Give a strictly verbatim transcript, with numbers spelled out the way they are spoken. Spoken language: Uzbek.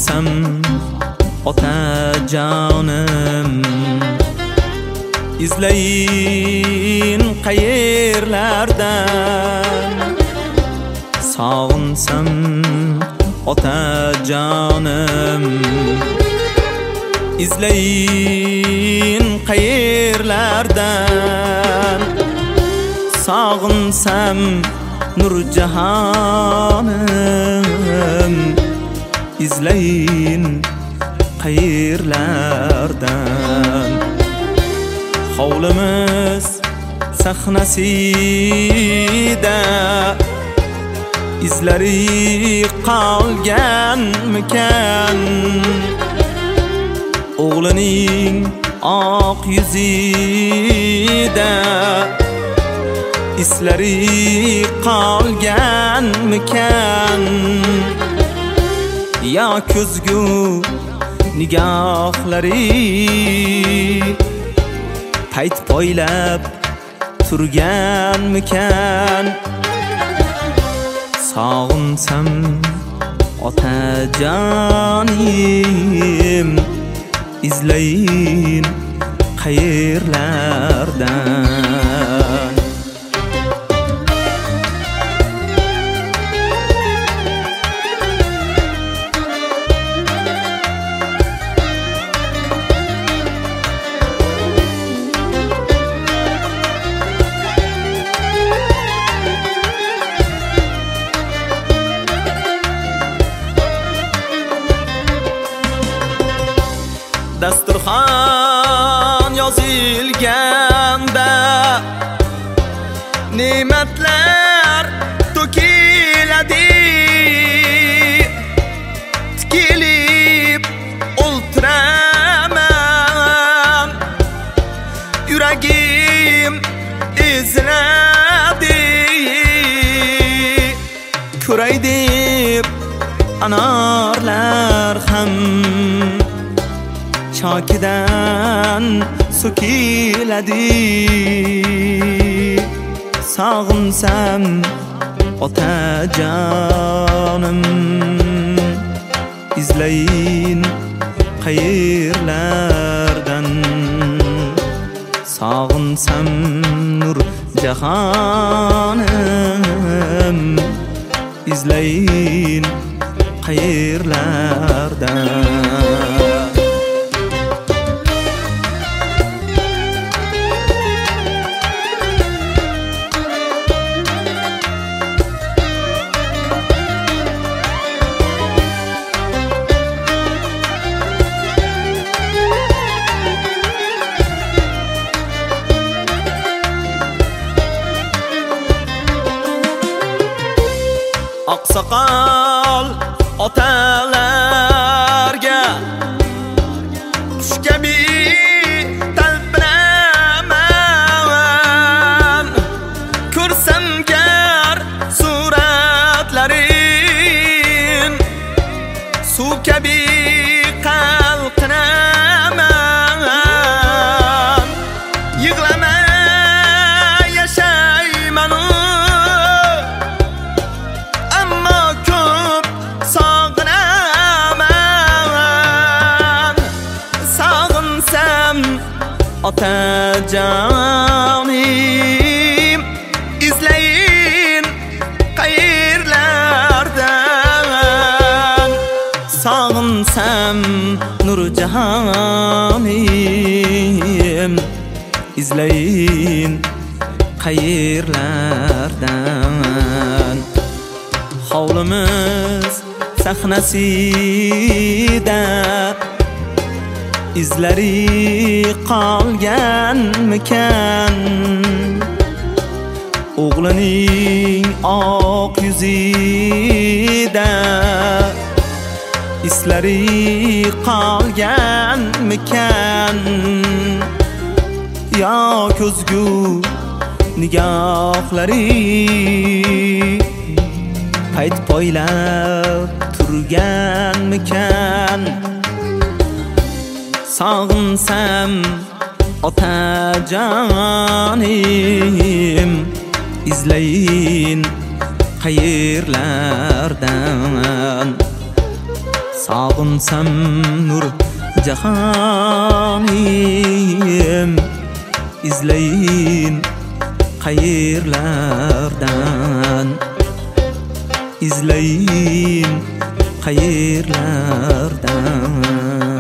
sog'insam otajonim, izlayin qayerlardan. Sog'insam otajonim, izlayin qayerlardan. Sog'insam Nurjahonim, izlayin qayerlardan. Hovlimiz sahnasida izlari qolganmikan, o'g'lining oq yuzida izlari qolganmikan. Ya ko'zgu nigohlari payt poylab turganmikan. Sog'insam otajonim, izlayin qayerlardan. Dasturxon yozilganda ne'matlar to'kiladi. Tikilib o'ltiraman, yuragim eziladi. Ko'ray deb anorlar ham chokidan so'kiladi. Sog'insam otajonim, izlayin qayerlardan. Sog'insam Nurjahonim, izlayin qayerlardan. Oqsoqol otalarga qush kabi talpinaman. Ko'rsam gar suratlarin, suv kabi qalqinaman. Yig'lamay yashayman, otajonim, izlayin qayerlardan. Sog'insam Nurjahonim, izlayin qayerlardan. Hovlimiz sahnasida izlari qolganmikan, o'g'lining oq yuzida izlari qolganmikan. Ya ko'zgu nigohlari payt poylab turganmikan. Sog'insam otajonim, izlayin qayerlardan. sog'insam nur jahonim izlayin qayerlardan izlayin qayerlardan